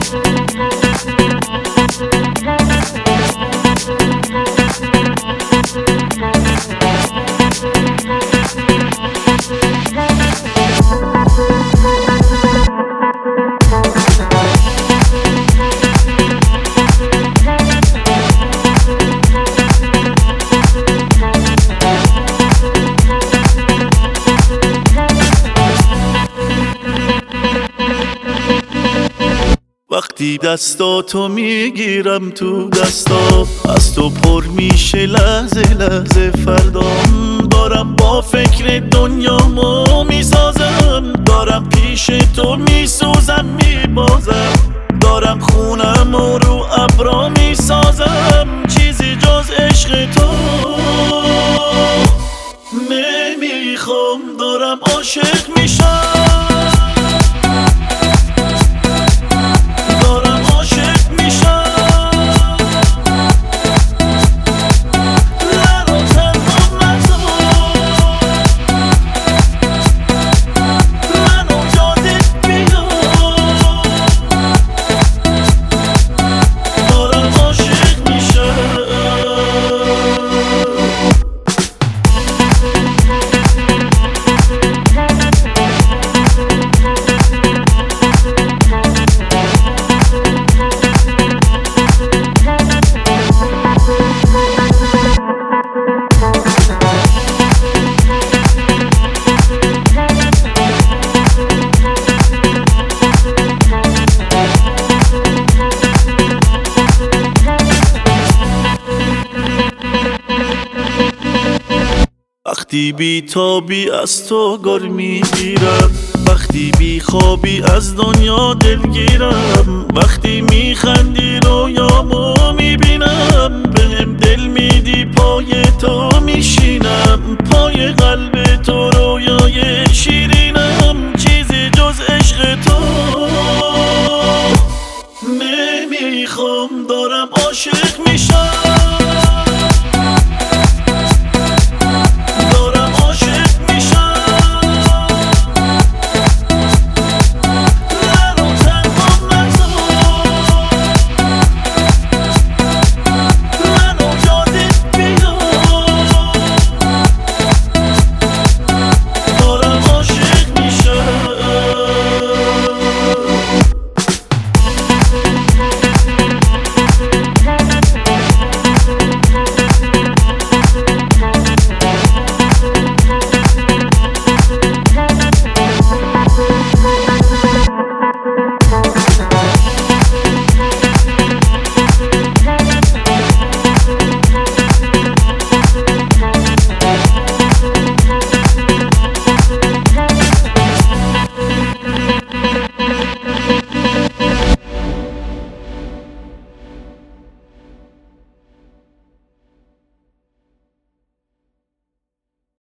وقتی دستاتو میگیرم تو دستا، از تو پر میشه لحظه لحظه فردام. دارم با فکر دنیامو میسازم، دارم پیش تو میسوزم میبازم، دارم خونم رو ابرا میسازم. چیزی جز عشق تو نمیخوام، دارم عاشق میشم. وقتی بی تابی از تو گر میگیرم، وقتی بی خوابی از دنیا دلگیرم، وقتی میخندی رویامو میبینم، بهم دل میدی پای تو میشینم، پای قلب تو رویای شیرینم. چیزی جز عشق تو نمیخوام، دارم عاشق میشم.